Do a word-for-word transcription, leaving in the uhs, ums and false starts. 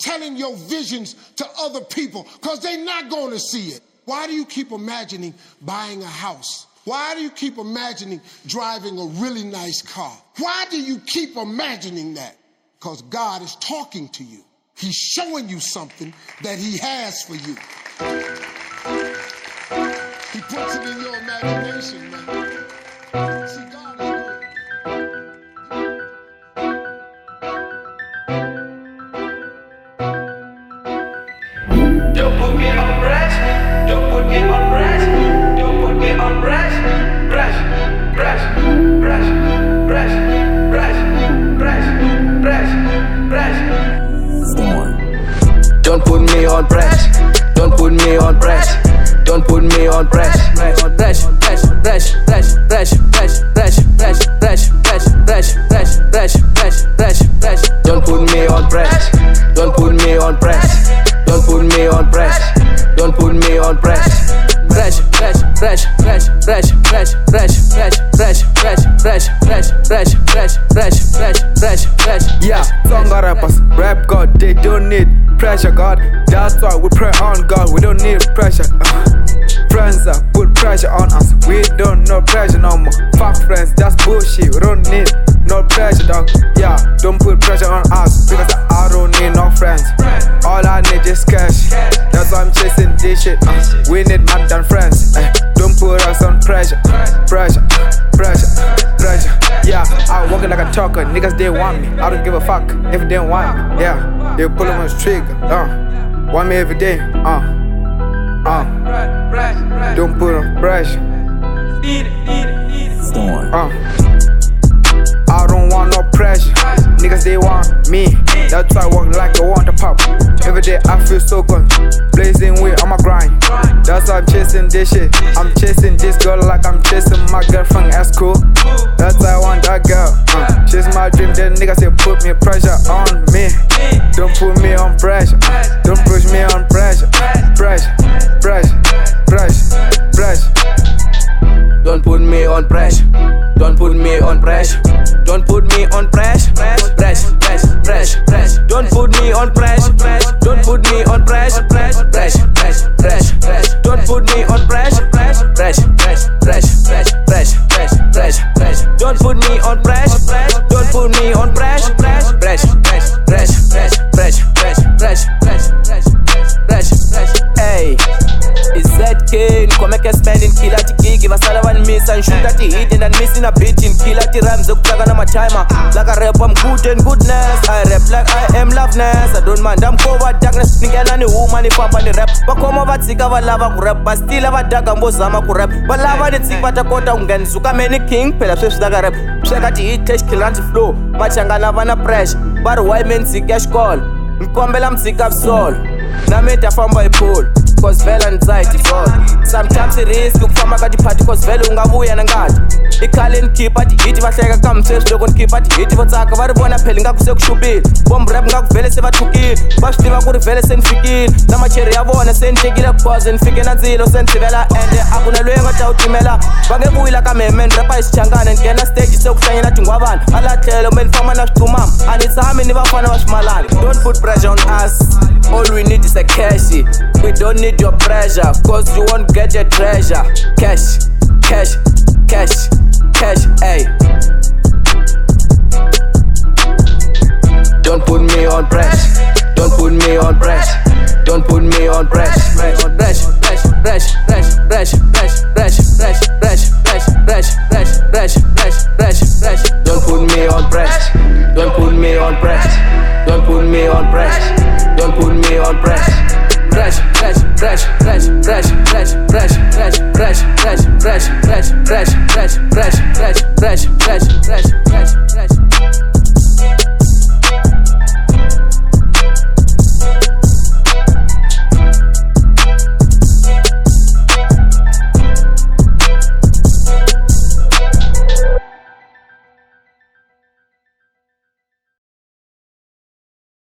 telling your visions to other people because they're not going to see it? Why do you keep imagining buying a house? Why do you keep imagining driving a really nice car? Why do you keep imagining that? Because God is talking to you. He's showing you something that he has for you. He puts it in your imagination, man. See, God is good. Don't put me on brush. Don't put me on brush. Don't put me on brush. Brush, brush, brush, brush, brush, brush, brush, brush. Don't put me on brush. Don't put me on brush. Don't put me on brush. Brush, brush, brush, brush, brush, brush, brush, brush, brush, brush, brush, brush, brush, brush, brush, brush, brush. Don't put me on brush. Don't put me on brush. Don't put me on brush. Don't put me on brush. Brush, brush, brush, brush, brush, brush, brush, brush, brush, brush, brush, brush, brush, brush, brush, brush, brush, brush. Yeah, Tonga rappers, rap God, they don't need pressure, God. That's why we pray on God, we don't need pressure. Uh, friends uh, put pressure on us, we don't know pressure no more. Fuck friends, that's bullshit, we don't need no pressure, dog. Yeah, don't put pressure on us, because I don't need no friends. All I need is cash, that's why I'm chasing this shit. Uh, we need more than friends. Uh, don't put us on pressure, pressure, pressure, pressure. Yeah, I walk it like a talker, niggas they want me. I don't give a fuck if they don't want me. Yeah, they pull on my trigger. Uh, want me every day. Uh, uh. Don't put on pressure. Uh. I don't want no pressure. Niggas they want me. That's why I walk like I want to pop. Every day I feel so good. Blazing with on my grind. That's why I'm chasing this shit. I'm chasing this girl like I'm chasing my girlfriend at school. That's why I want that girl. Uh, chase my dream. Then niggas say put me pressure on me. Don't put me on pressure. Don't push me on pressure. Pressure, pressure, pressure, pressure. Don't put me on pressure. Don't put me on pressure. Don't put me on pressure. Pressure, pressure, pressure, pressure. Don't put me on pressure. Don't put me on pressure. Pressure, pressure, pressure, pressure. Don't put me on pressure. Pressure, pressure, pressure, pressure, pressure, pressure, pressure, pressure. Don't put me on pressure. Don't put me on pressure. Pressure, pressure, pressure, pressure, pressure, pressure, pressure, pressure, pressure, pressure. Hey, is that king? Come make a spending kill at the gig. Give us all one miss and shoot at the hit and missing a bitch in kill at the rams. Look like I'm a timer. Like I rap, I'm good and goodness. I rap like I am loveness. I don't mind, I'm covered darkness. Nigga, and the woman, if I'm on the rap. But come over, sick of a lava rap. But still have a dog and bozama rap. But lava the sick, but I got down again. Zuka many king, pela fish like a rap. Check at the hit, test, kill and flow. Machanga lava na pressure. But why men sick cash call? Mkombela I'm sick of soul. Na meta from by pool. Cause vele anxiety fall. Sometimes it is look for my party cause vele ungabuya nangati. Ikhale ngikhipha athi hit bahleka kamthetho lokho ngikhipha athi hit batsaka baribona phela ngakusekushubile. Bomb rap ngakuvele sebathukile. Bashidima kuri vele senifikile. Namacheri yabona senitekile cause nifike nanzilo senivela and akunalwe ngoba uthimela. Bangebuyila kameme rap isichangana ngena stage sokuhlanyela athi ngwabana. Alahlelo menifama nasicumama. Anitsami nibafana basimalana. Don't put pressure on us. All we need is a cash. We don't need your pressure, cause you won't get your treasure. Cash, cash, cash, cash, ayy. Don't put me on pressure. Don't put me on pressure. Don't put me on pressure. Pressure, pressure, pressure, pressure, pressure, pressure, pressure, pressure, pressure, pressure, pressure, pressure, pressure, pressure, pressure. Don't put me on pressure. Don't put me on pressure. Don't put me on pressure. Don't put me on pressure. Pressure, pressure, pressure, pressure, pressure, pressure, pressure, pressure, pressure, pressure, pressure, pressure, pressure, pressure, pressure.